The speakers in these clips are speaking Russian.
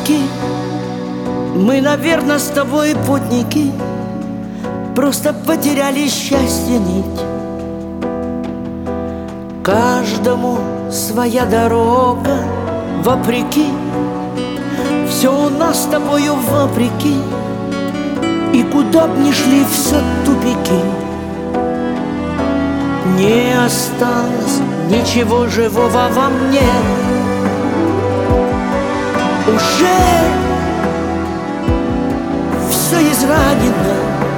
вопреки. Мы, наверное, с тобой путники, просто потеряли счастье нить. Каждому своя дорога, вопреки. Все у нас с тобою вопреки, и куда б ни шли, все тупики. Не осталось ничего живого во мне. Уже все изранено,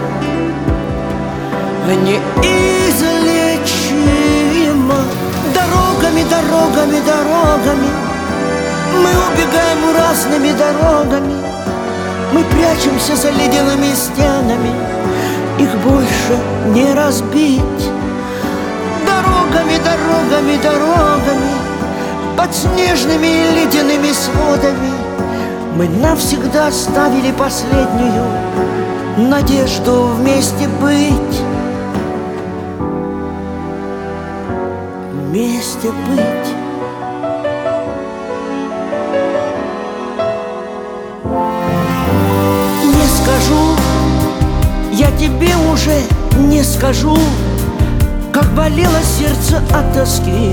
неизлечимо. Дорогами, дорогами, дорогами мы убегаем разными дорогами. Мы прячемся за ледяными стенами, их больше не разбить. Дорогами, дорогами, дорогами, под снежными и ледяными сводами мы навсегда оставили последнюю надежду вместе быть. Вместе быть. Не скажу, я тебе уже не скажу, как болело сердце от тоски,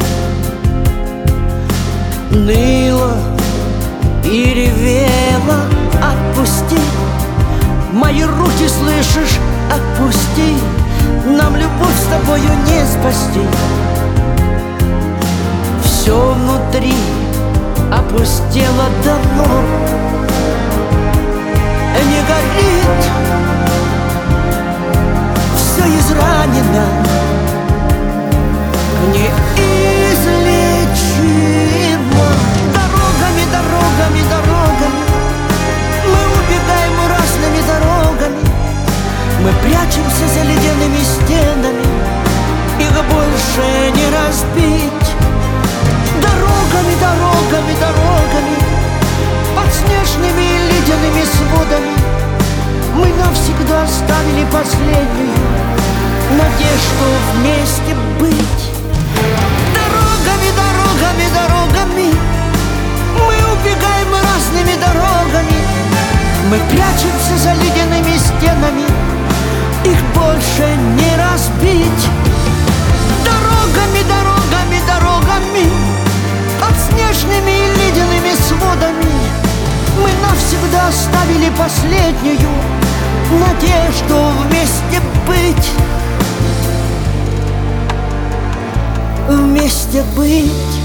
ныло и ревело. Отпусти мои руки, слышишь, отпусти. Нам любовь с тобою не спасти. Все внутри опустело давно, не горит, все изранено, неизлечимо. Дорогами, дорогами, дорогами мы убегаем разными дорогами. Мы прячемся за ледяными стенами, их больше не разбить. Дорогами, дорогами, дорогами, под снежными и ледяными сводами мы навсегда оставили последнюю надежду вместе быть. Дорогами, дорогами, дорогами мы убегаем разными дорогами. Мы прячемся за ледяными стенами, их больше не разбить. Дорогами, дорогами, дорогами, под снежными и ледяными сводами мы навсегда оставили последнюю надежду вместе быть. Вместе быть.